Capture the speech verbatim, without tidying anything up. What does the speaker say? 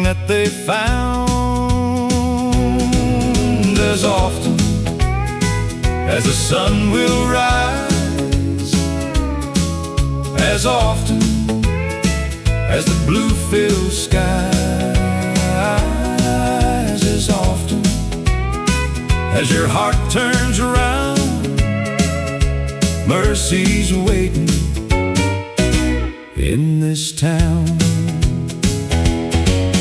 that they found. As often as the sun will rise, as often as the blue fills skies, as often as your heart turns around, mercy's waiting in this town.